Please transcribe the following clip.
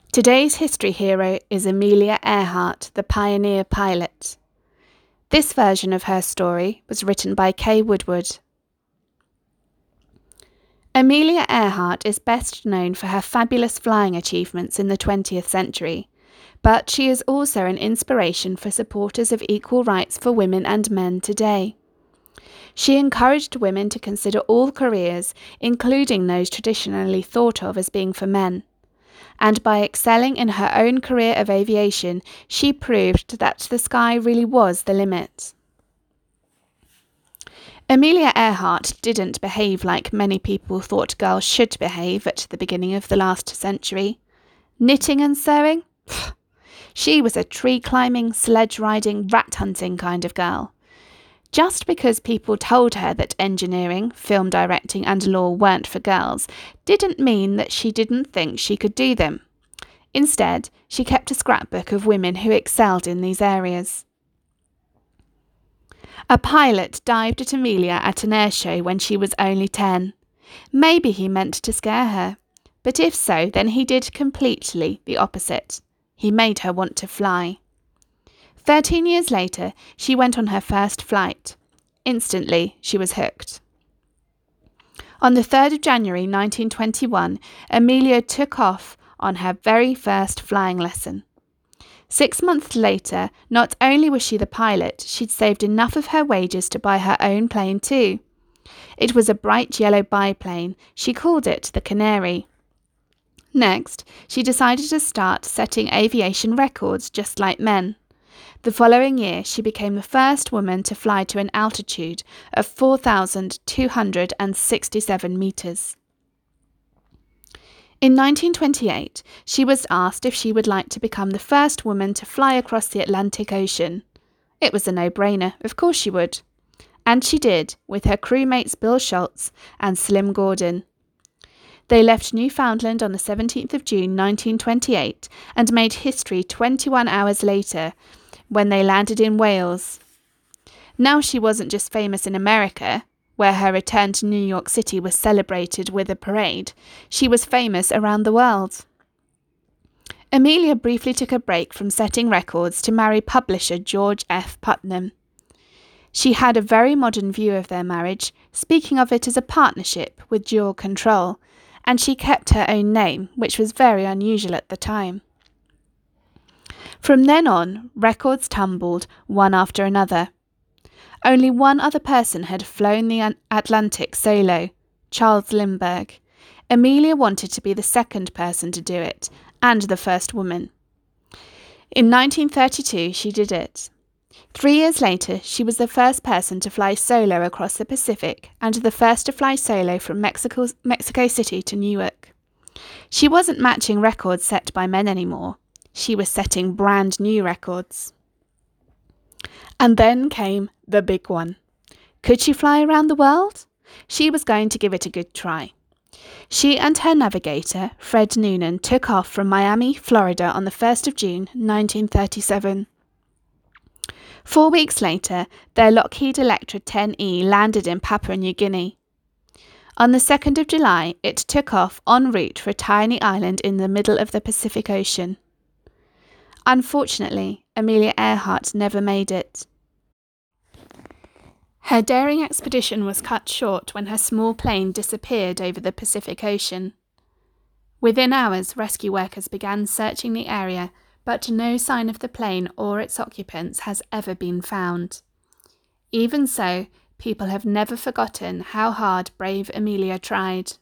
Today's history hero is Amelia Earhart, the pioneer pilot. This version of her story was written by Kay Woodward. Amelia Earhart is best known for her fabulous flying achievements in the 20th century, but she is also an inspiration for supporters of equal rights for women and men today. She encouraged women to consider all careers, including those traditionally thought of as being for men. And by excelling in her own career of aviation, she proved that the sky really was the limit. Amelia Earhart didn't behave like many people thought girls should behave at the beginning of the last century. Knitting and sewing? She was a tree-climbing, sledge-riding, rat-hunting kind of girl. Just because people told her that engineering, film directing and law weren't for girls didn't mean that she didn't think she could do them. Instead, she kept a scrapbook of women who excelled in these areas. A pilot dived at Amelia at an air show when she was only 10. Maybe he meant to scare her, but if so, then he did completely the opposite. He made her want to fly. 13 years later, she went on her first flight. Instantly, she was hooked. On the 3rd of January 1921, Amelia took off on her very first flying lesson. 6 months later, not only was she the pilot, she'd saved enough of her wages to buy her own plane too. It was a bright yellow biplane. She called it the Canary. Next, she decided to start setting aviation records just like men. The following year, she became the first woman to fly to an altitude of 4,267 metres. In 1928, she was asked if she would like to become the first woman to fly across the Atlantic Ocean. It was a no-brainer, of course she would. And she did, with her crewmates Bill Schultz and Slim Gordon. They left Newfoundland on the 17th of June 1928 and made history 21 hours later when they landed in Wales. Now she wasn't just famous in America, where her return to New York City was celebrated with a parade. She was famous around the world. Amelia briefly took a break from setting records to marry publisher George F. Putnam. She had a very modern view of their marriage, speaking of it as a partnership with dual control, and she kept her own name, which was very unusual at the time. From then on, records tumbled one after another. Only one other person had flown the Atlantic solo, Charles Lindbergh. Amelia wanted to be the second person to do it, and the first woman. In 1932, she did it. 3 years later, she was the first person to fly solo across the Pacific and the first to fly solo from Mexico City to Newark. She wasn't matching records set by men anymore. She was setting brand new records. And then came the big one. Could she fly around the world? She was going to give it a good try. She and her navigator, Fred Noonan, took off from Miami, Florida on the 1st of June, 1937. 4 weeks later, their Lockheed Electra 10E landed in Papua New Guinea. On the 2nd of July, it took off en route for a tiny island in the middle of the Pacific Ocean. Unfortunately, Amelia Earhart never made it. Her daring expedition was cut short when her small plane disappeared over the Pacific Ocean. Within hours, rescue workers began searching the area, but no sign of the plane or its occupants has ever been found. Even so, people have never forgotten how hard brave Amelia tried.